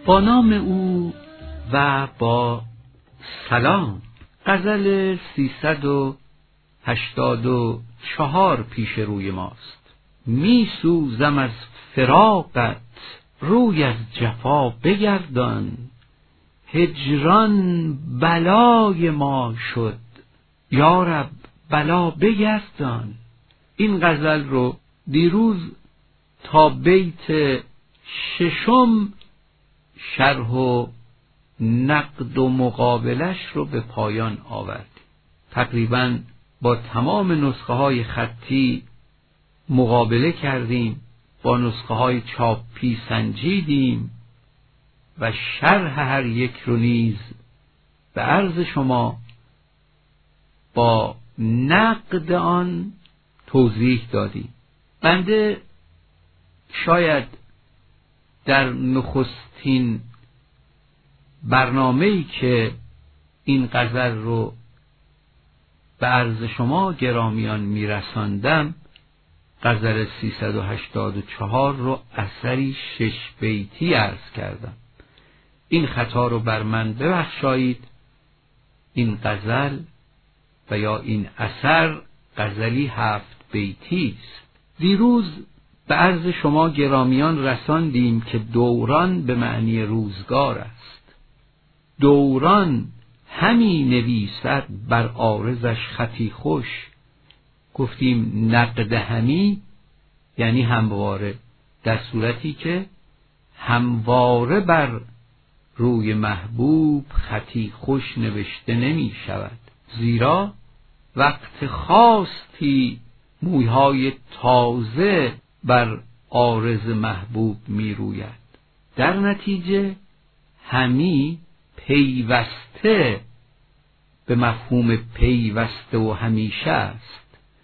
با نام او و با سلام. غزل 384 پیش روی ماست. می سوزم از فراقت، روی از جفا بگردان، هجران بلای ما شد، یارب بلا بگردان. این غزل رو دیروز تا بیت 6 شرح و نقد و مقابلش رو به پایان آورد. تقریباً با تمام نسخه های خطی مقابله کردیم، با نسخه های چاپی سنجیدیم و شرح هر یک رو نیز به عرض شما با نقد آن توضیح دادیم. بنده شاید در نخستین برنامه‌ای که این غزل رو به عرض شما گرامیان میرساندم، غزل 384 رو اثری 6 بیتی عرض کردم. این خطا رو بر من ببخشایید. این غزل و یا این اثر غزلی 7 بیتی است. دیروز به عرض شما گرامیان رساندیم که دوران به معنی روزگار است. دوران همی نویسد بر عارضش خطی خوش. گفتیم نقد همی یعنی همواره، در صورتی که همواره بر روی محبوب خطی خوش نوشته نمی شود، زیرا وقت خاصی مویهای تازه بر عارض محبوب می روید. در نتیجه همی پیوسته به مفهوم پیوسته و همیشه است.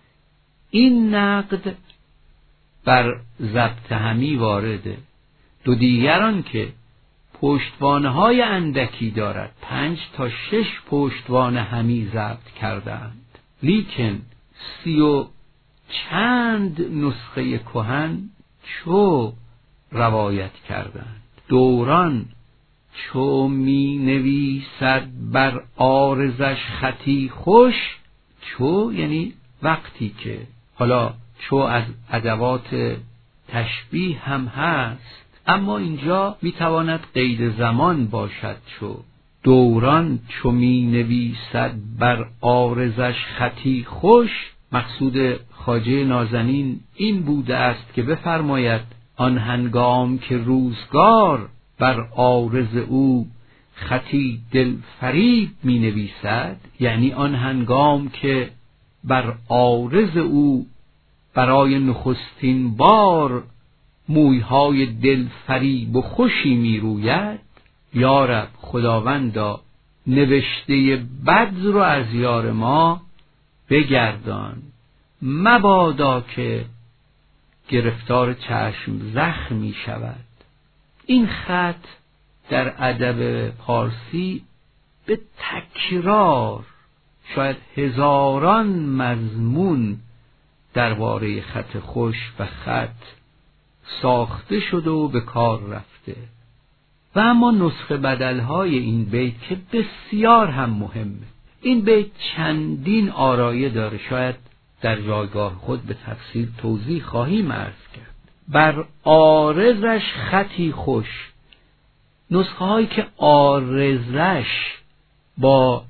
این نقد بر ضبط همی وارده. دو دیگران که پشتوانه های اندکی دارد، 5 تا 6 پشتوانه همی ضبط کردند، لیکن 30 و چند نسخه کهن چو روایت کردند. دوران چو می نویسد بر عارضش خطی خوش. چو یعنی وقتی که، حالا چو از ادوات تشبیه هم هست، اما اینجا میتواند قید زمان باشد. چو دوران چو می نویسد بر عارضش خطی خوش، مقصود خواجه نازنین این بوده است که بفرماید آن هنگام که روزگار بر عارض او خطی دلفریب می نویسد، یعنی آن هنگام که بر عارض او برای نخستین بار مویهای دلفریب و خوشی می روید، یارب خداوندا نوشته بد رو از یار ما بگردان، مبادا که گرفتار چشم زخم می شود. این خط در ادب پارسی به تکرار شاید هزاران مضمون درباره خط خوش و خط ساخته شده و به کار رفته. و اما نسخه بدلهای این بیت که بسیار هم مهمه. این بیت چندین آرایه داره، شاید در جایگاه خود به تفصیل توضیح خواهیم عرض کرد. بر عارضش خطی خوش. نسخه هایی که عارضش با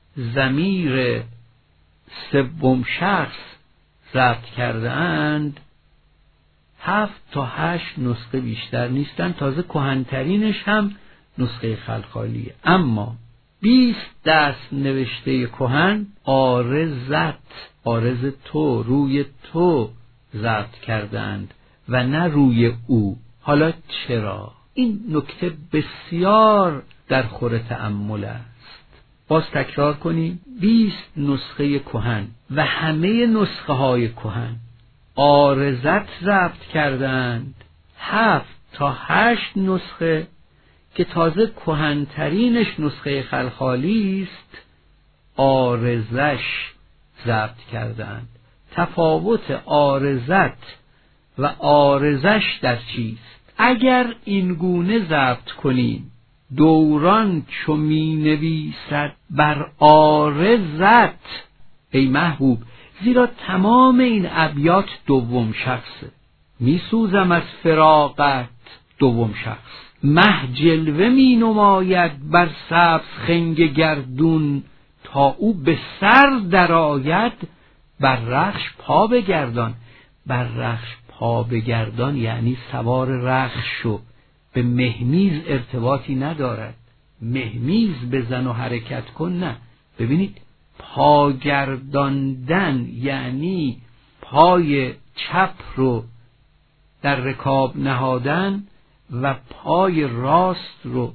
ضمیر سوم شخص ضبط کرده اند 7 تا 8 نسخه بیشتر نیستن. تازه کهن‌ترینش هم نسخه خلخالیه. اما 20 دست نوشته کهن عارضت، عارض تو، روی تو ضبط کردند و نه روی او. حالا چرا؟ این نکته بسیار در خور تأمل است. باز تکرار کنیم، 20 نسخه کهن و همه نسخه های کهن عارضت ضبط کردند. 7 تا 8 نسخه که تازه کهن‌ترینش نسخه خلخالی است عارضش ضبط کردند. تفاوت عارضت و عارضش در چیست؟ اگر این گونه ضبط کنیم دوران چو می نویسد بر عارضت، ای محبوب، زیرا تمام این ابیات دوم شخصه. می سوزم از فراقت، دوم شخص. مه جلوه می نماید بر سبز خنگ گردون، تا او به سر درآید بر رخش پا بگردان. بر رخش پا بگردان یعنی سوار رخش شو. به مهمیز ارتباطی ندارد. مهمیز بزن و حرکت کن نه. ببینید پاگرداندن یعنی پای چپ رو در رکاب نهادن و پای راست رو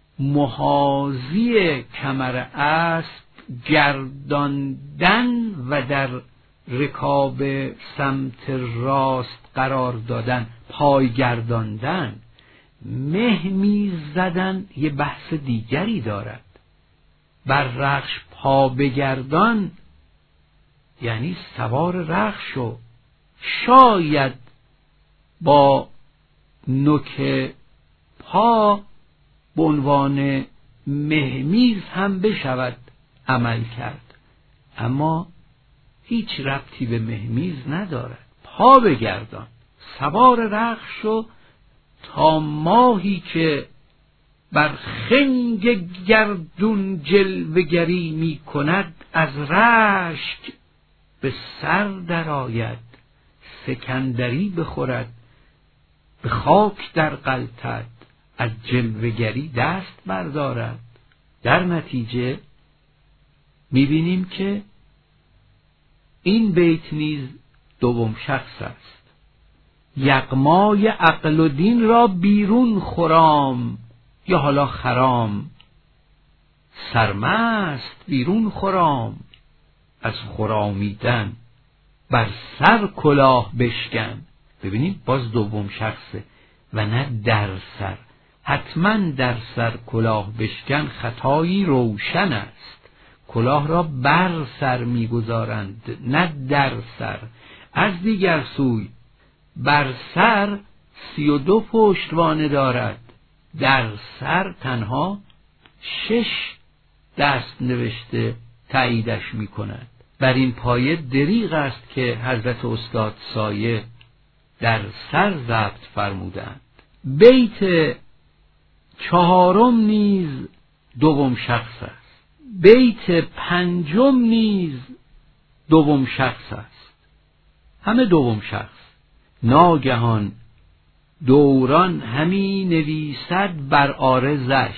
محاذی کمر اسب گرداندن و در رکاب سمت راست قرار دادن. پای گرداندن. مهمیز زدن یه بحث دیگری دارد. بر رخش پا بگردان یعنی سوار رخش شو. شاید با نوک پا به عنوان مهمیز هم بشود عمل کرد، اما هیچ ربطی به مهمیز ندارد. پا بگردان، سوار رخش شو، تا ماهی که بر خنگ گردون جلوه‌گری می کند از رشک به سر درآید، سکندری بخورد به خاک در غلطد، از جلوه‌گری دست بردارد. در نتیجه می‌بینیم که این بیت نیز دوم شخص است. یغمای عقل و دین را بیرون خرام، یا حالا خرام، سرمست بیرون خرام، از خرامیدن بر سر کلاه بشکن. ببینید باز دوم شخصه و نه در سر. حتما در سر کلاه بشکن خطایی روشن است. کلاه را بر سر میگذارند نه در سر. از دیگر سوی بر سر 32 پشتوانه دارد، در سر تنها 6 دست نوشته تاییدش می کند. بر این پایه دریغ است که حضرت استاد سایه در سر ضبط فرمودند. بیت 4 نیز دوم شخص است. بیت 5 نیز دوم شخص است. همه دوم شخص. ناگهان دوران همی نویسد بر عارضش.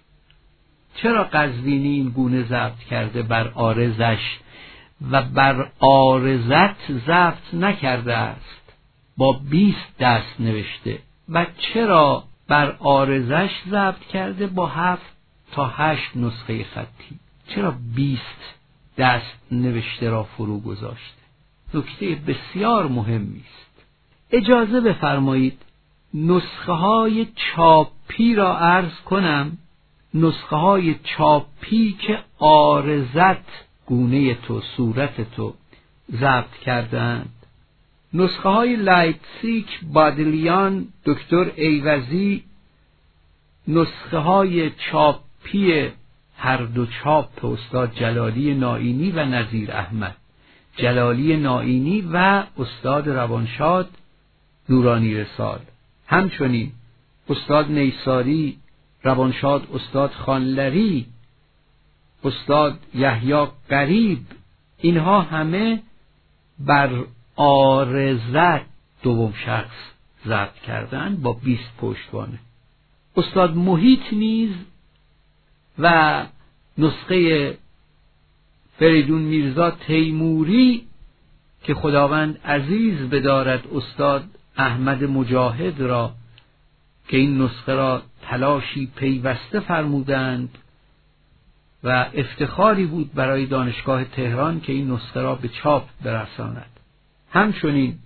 چرا قزوینی این گونه ضبط کرده بر عارضش و بر عارضت ضبط نکرده است؟ با 20 دست نوشته. و چرا بر عارضش ضبط کرده با 7 تا 8 نسخه خطی؟ چرا 20 دست نوشته را فرو گذاشته؟ نکته بسیار مهمی است. اجازه بفرمایید نسخه های چاپی را عرض کنم. نسخه های چاپی که عارضت گونه تو، صورت تو ضبط کردند. نسخه های لایپزیگ، بادلیان، دکتر ایوزی، نسخه های چاپی هر دو چاپ استاد جلالی نائینی و نظیر احمد، جلالی نائینی و استاد روانشاد نورانی رسال، همچنین استاد نیساری، روانشاد استاد خانلری، استاد یحیی قریب، اینها همه بر عارضت دوم شخص ضبط کردن با 20 پشتوانه. استاد محیط نیز و نسخه فریدون میرزا تیموری که خداوند عزیز بدارد استاد احمد مجاهد را که این نسخه را تلاشی پیوسته فرمودند و افتخاری بود برای دانشگاه تهران که این نسخه را به چاپ برساند. همچنین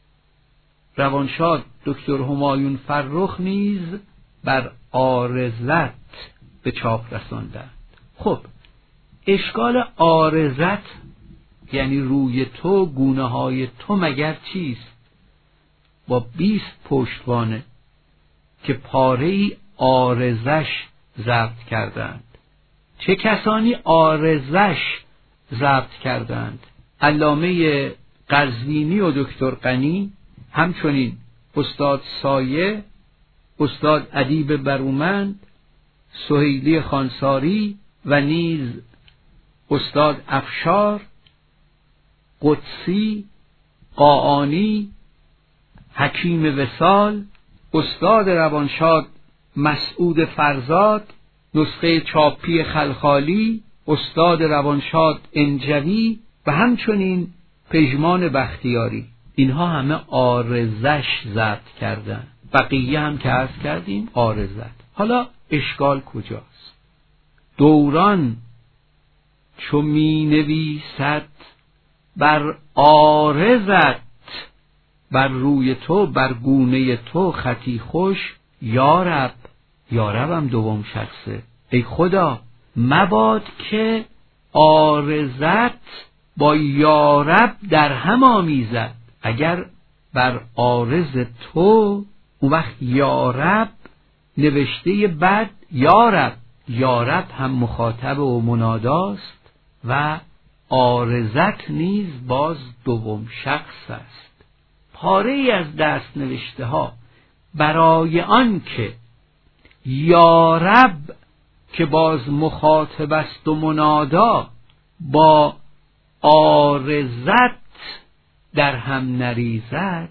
روانشاد دکتر همایون فرخ نیز بر عارضت به چاپ رساندند. خب اشکال عارضت یعنی روی تو، گونه های تو مگر چیست؟ با 20 پشتوانه که پاره‌ای عارضش ضبط کردند. چه کسانی عارضش ضبط کردند؟ علامه قزوینی و دکتر غنی، همچنین استاد سایه، استاد ادیب برومند، سهیلی خانساری و نیز استاد افشار، قدسی، قاآنی، حکیم وصال، استاد روانشاد مسعود فرزاد، نسخه چاپی خلخالی، استاد روانشاد انجوی و همچنین پژمان بختیاری. اینها همه عارضش ضبط کردن. بقیه هم که عرض کردیم عارضت. حالا اشکال کجاست؟ دوران چو می نویسد بر عارضت، بر روی تو، بر گونه تو خطی خوش، یارب. یاربم دوم شخصه. ای خدا مباد که عارضت با یارب در هم آمیزد. اگر بر عارض تو، اون وقت یارب نوشته بعد یارب. یارب هم مخاطب و مناداست و عارضت نیز باز دوم شخص است. پاره ای از دست نوشته ها برای آن که یارب که باز مخاطب است و منادا با عارضت در هم نریزد،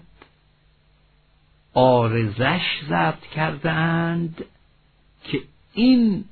عارضش ضبط کردند که این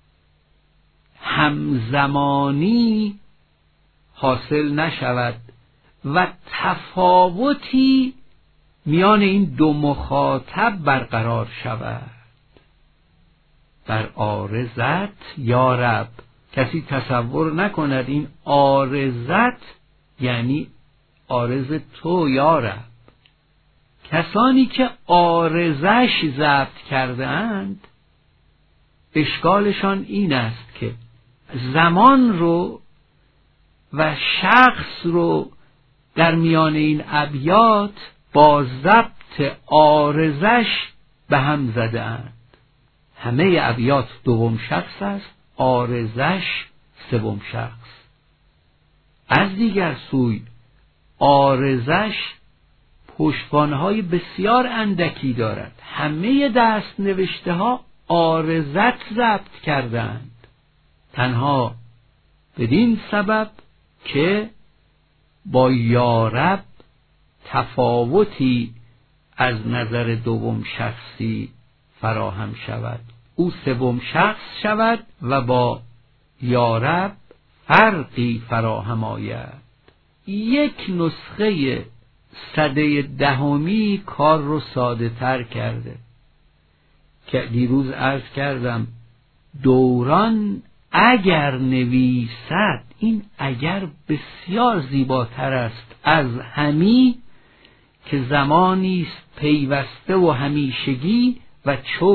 همزمانی حاصل نشود و تفاوتی میان این دو مخاطب برقرار شود. بر عارضت یارب. کسی تصور نکند این عارضت یعنی عارض تو یارب. کسانی که عارضش ضبط کردند اشکالشان این است که زمان رو و شخص رو در میان این ابیات با ضبط عارضش به هم زدند. همه ابیات دوم شخص است، عارضش سوم شخص. از دیگر سوی عارضش پشتوانه‌های بسیار اندکی دارد. همه دست نوشته ها عارضت ضبط کردند، تنها بدین سبب که با یارب تفاوتی از نظر دوم شخصی فراهم شود، او سوم شخص شود و با یارب فرقی فراهم آید. یک نسخه سده دهمی کار رو ساده تر کرده که دیروز عرض کردم دوران اگر نویسد، این اگر بسیار زیباتر است از همی که زمانی است پیوسته و همیشگی و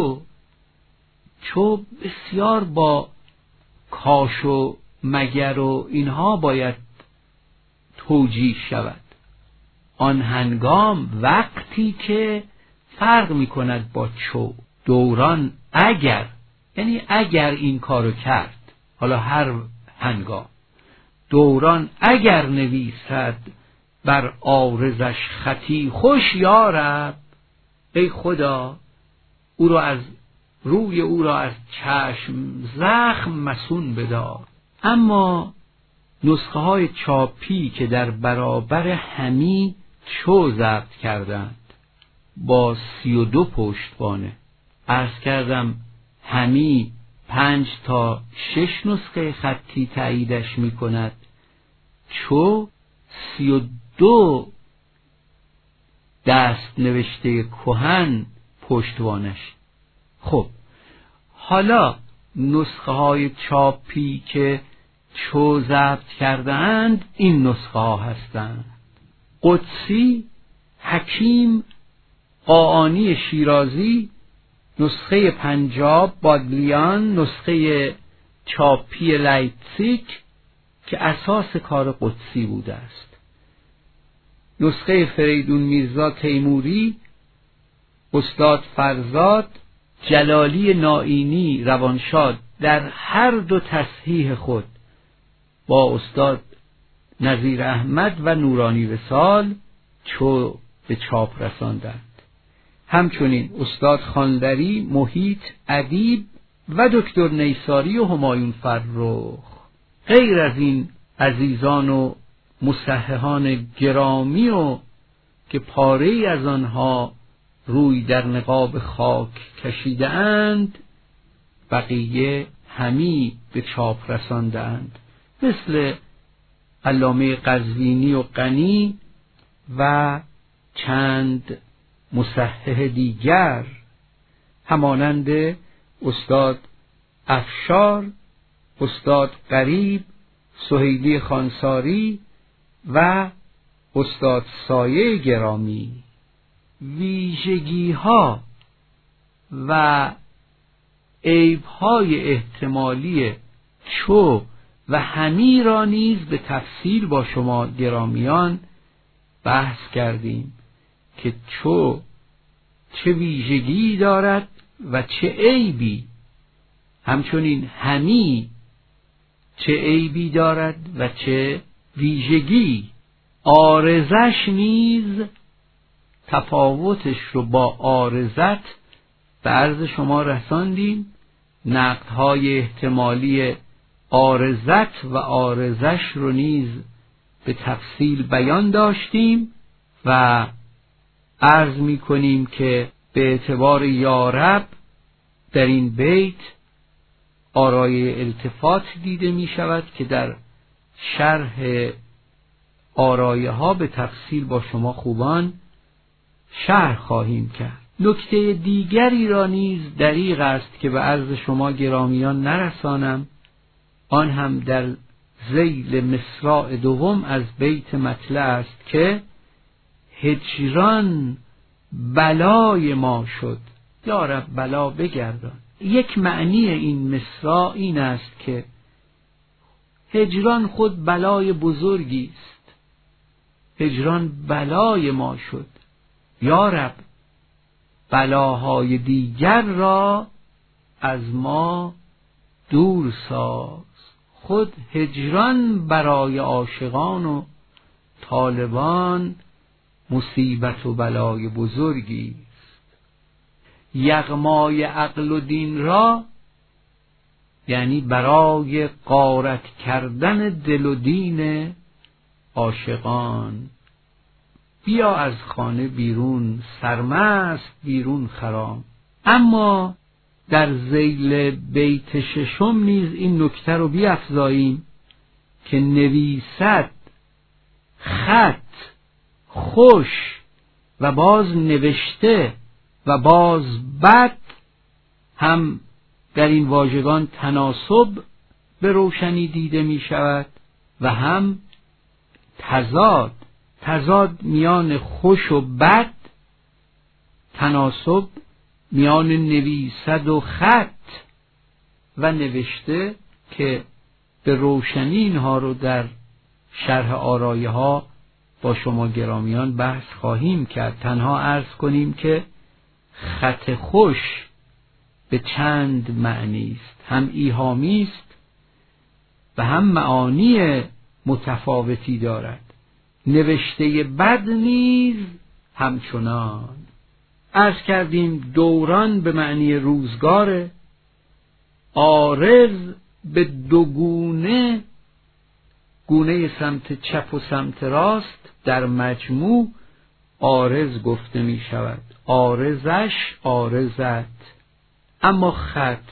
چو بسیار با کاش و مگر و اینها باید توجیه شود. آن هنگام وقتی که فرق می کند با چو. دوران اگر یعنی اگر این کارو کرد، حالا هر هنگام، دوران اگر نویسد بر عارضش خطی خوش یارب. ای خدا او را از روی او را از چشم زخم مسون بدار. اما نسخه های چاپی که در برابر همی چو ضبط کردند با 32 پشتوانه، عرض کردم همی 5 تا 6 نسخه خطی تاییدش می کند، چو 32 دست نوشته کهن پشتوانش. خب حالا نسخه های چاپی که چو ضبط کردند این نسخه ها هستند: قدسی، حکیم، قاآنی شیرازی، نسخه پنجاب بادلیان، نسخه چاپی لایپزیگ که اساس کار قدسی بوده است، نسخه فریدون میرزا تیموری، استاد فرزاد، جلالی نائینی روانشاد در هر دو تصحیح خود با استاد نظیر احمد و نورانی وصال چو به چاپ رساندند. همچنین استاد خاندری، محیط، ادیب و دکتر نیساری و همایون فرخ. غیر از این عزیزان و مصححان گرامی و که پاره‌ای از آنها روی در نقاب خاک کشیده اند، بقیه همی به چاپ رساندند، مثل علامه قزوینی و غنی و چند مصحح دیگر، همانند استاد افشار، استاد قریب، سهیلی خانساری و استاد سایه گرامی. ویژگی‌ها و عیب‌های احتمالی چو و همی را نیز به تفصیل با شما گرامیان بحث کردیم که چو چه ویژگی دارد و چه عیبی، همچنین همی چه عیبی دارد و چه ویژگی. عارضش نیز تفاوتش رو با عارضت به عرض شما رساندیم. نقدهای احتمالی عارضت و عارضش رو نیز به تفصیل بیان داشتیم و عرض می کنیم که به اعتبار یارب در این بیت آرای التفات دیده می شود که در شرح آرایه ها به تفصیل با شما خوبان شرح خواهیم کرد. نکته دیگری را نیز دریغ است که به عرض شما گرامیان نرسانم، آن هم در ذیل مصرع دوم از بیت مطلع است که هجران بلای ما شد، یا رب بلا بگردان. یک معنی این مصرع این است که هجران خود بلای بزرگی است، هجران بلای ما شد، یا رب بلاهای دیگر را از ما دور ساز. خود هجران برای عاشقان و طالبان مصیبت و بلای بزرگی است. یغمای عقل و دین را یعنی برای غارت کردن دل و دین عاشقان. بیا از خانه بیرون سرمست بیرون خرام. اما در ذیل بیت ششم نیز این نکته رو بیفزاییم که نویسد خط خوش و باز نوشته و باز بد، هم در این واژگان تناسب به روشنی دیده می شود و هم تضاد میان خوش و بد، تناسب میان نویسد و خط و نوشته که به روشنی اینها رو در شرح آرایه ها با شما گرامیان بحث خواهیم کرد. تنها عرض کنیم که خط خوش به چند معنی است، هم ایهامی است و هم معانی متفاوتی دارد. نوشته بد نیز همچنان. عرض کردیم دوران به معنی روزگار، عارض به دو گونه، گونه سمت چپ و سمت راست در مجموع عارض گفته می شود. عارضش، عارضت. اما خط،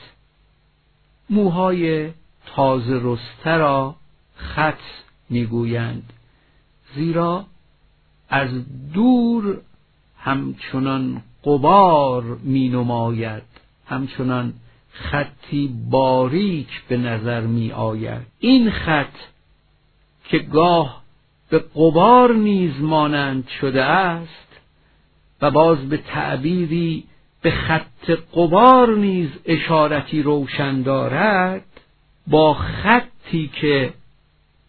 موهای تازه رسته را خط می گویند، زیرا از دور همچنان غبار می نماید، همچنان خطی باریک به نظر می آید. این خط که گاه به غبار نیز مانند شده است و باز به تعبیری به خط غبار نیز اشارتی روشن دارد، با خطی که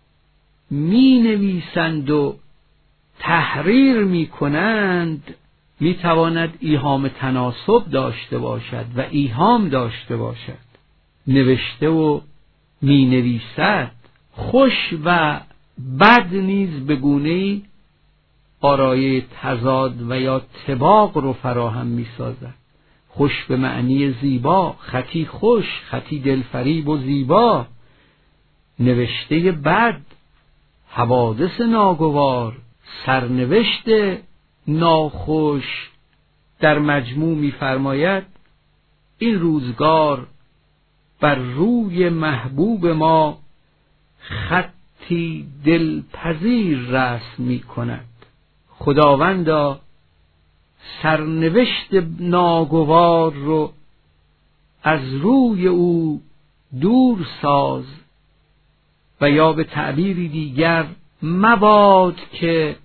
می نویسند و تحریر می کنند میتواند ایهام تناسب داشته باشد و ایهام داشته باشد. نوشته و می نویسد. خوش و بد نیز به گونه‌ای آرایه تضاد و یا طباق رو فراهم می سازد. خوش به معنی زیبا، خطی خوش، خطی دلفریب و زیبا. نوشته بد، حوادث ناگوار، سرنوشت ناخوش. در مجموع می‌فرماید این روزگار بر روی محبوب ما خطی دلپذیر رسم می‌کند. خداوندا سرنوشت ناگوار رو از روی او دور ساز و یا به تعبیری دیگر مباد که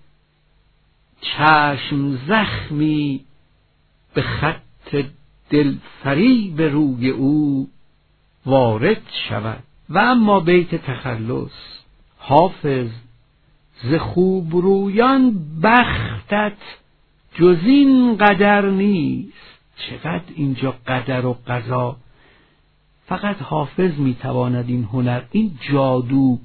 چشم زخمی به خط دلفریب روی او وارد شود. و اما بیت تخلص: حافظ ز خوب رویان بختت جز این قدر نیست. چقدر اینجا قدر و قضا. فقط حافظ میتواند این هنر، این جادو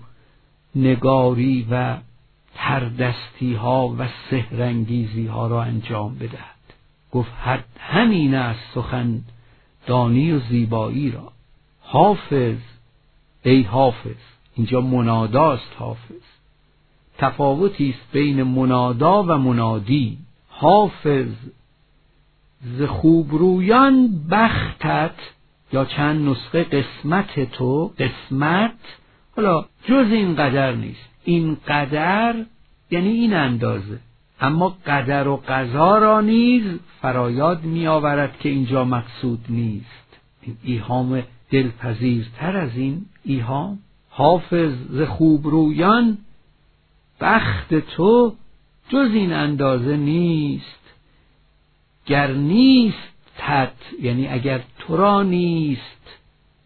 نگاری و تردستی ها و سحرانگیزی ها را انجام بدهد. گفت همین است سخن دانی و زیبایی را. حافظ، ای حافظ، اینجا مناداست. حافظ تفاوتی است بین منادا و منادی. حافظ ز خوبرویان بختت، یا چند نسخه قسمت تو، قسمت حالا جز این قدر نیست. این قدر یعنی این اندازه، اما قدر و قضا را نیز فرایاد می آورد که اینجا مقصود نیست. این ایهام دلپذیرتر از این ایهام. حافظ ز خوبرویان بخت تو جز این اندازه نیست. گر نیست تت، یعنی اگر تو را نیست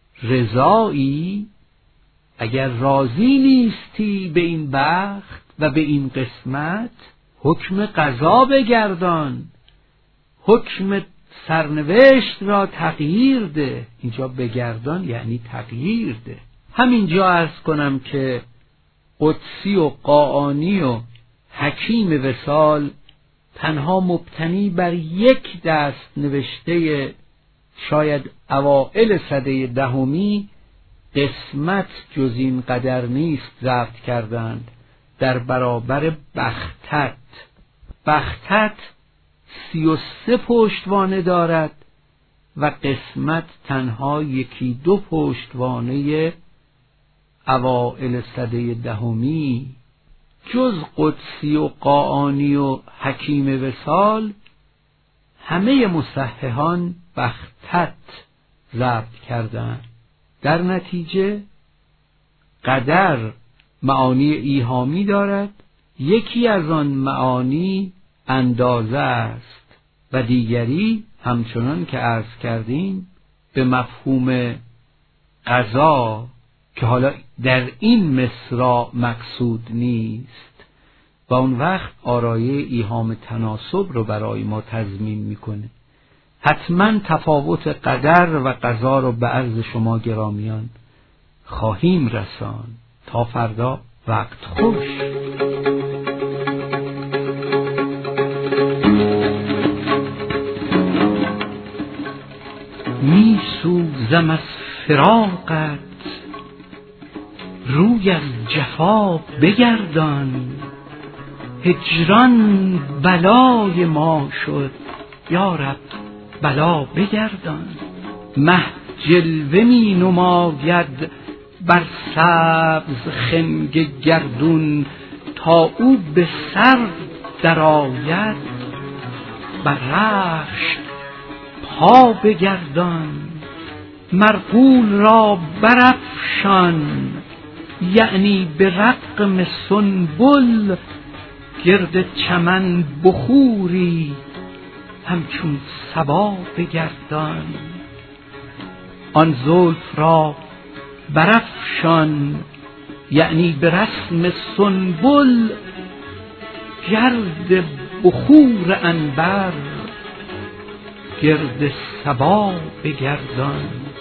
رضایی، اگر راضی نیستی به این بخت و به این قسمت، حکم قضا بگردان، حکم سرنوشت را تغییر ده. اینجا بگردان یعنی تغییر ده. همینجا عرض کنم که قدسی و قاآنی و حکیم وصال تنها مبتنی بر یک دست نوشته شاید اوائل سده دهمی قسمت جز این قدر نیست ضبط کردند در برابر بختت. بختت 33 پشتوانه دارد و قسمت تنها 1-2 پشتوانه اوائل سده دهمی. جز قدسی و قاآنی و حکیم وصال همه مصححان بختت ضبط کردند. در نتیجه قدر معانی ایهامی دارد، یکی از آن معانی اندازه است و دیگری همچنان که عرض کردیم به مفهوم قضا که حالا در این مصرع مقصود نیست و اون وقت آرایه ایهام تناسب رو برای ما تضمین میکنه. حتما تفاوت قدر و قضا رو به عرض شما گرامیان خواهیم رسان. تا فردا، وقت خوش. می سوزم از فراقت روی از جفا بگردان، هجران بلای ما شد یا رب بلا بگردان. مه جلوه می نماید بر سبز خنگ گردون، تا او به سر درآید بر رخش پا بگردان. مرغول را برافشان، یعنی به رغم سنبل گرد چمن بخوری همچون صبا بگردان. آن زلف را برافشان، یعنی به رسم سنبل گرد بخور عنبر گرد صبا بگردان.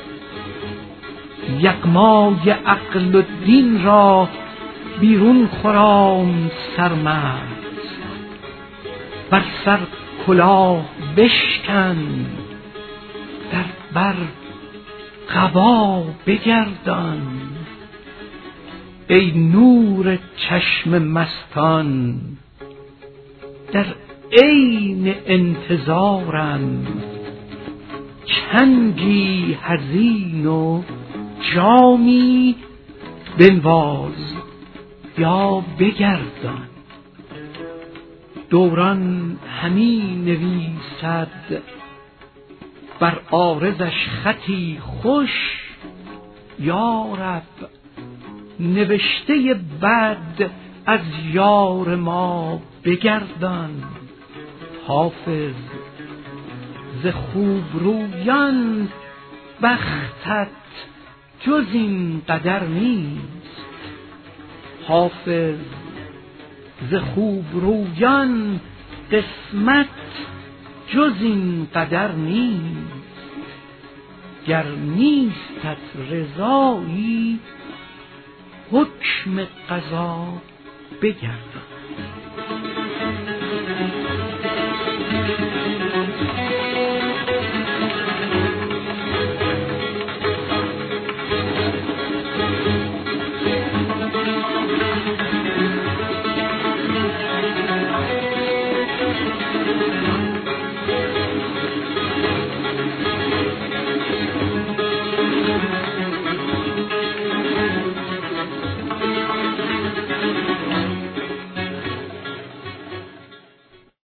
یغمای عقل و دین را بیرون خرام سرمست، بر سر کلاه بشکن در بر قبا بگردان. ای نور چشم مستان در عین انتظارم، چنگی حزین و جامی بنواز یا بگردان. دوران همی نویسد بر عارضش خطی خوش، یارب نوشته بد از یار ما بگردان. حافظ ز خوب رویان بختت جز این قدر نیست. حافظ ز خوب رویان قسمت جز این قدر نیست. گر نیستت رضایی حکم قضا بگردان.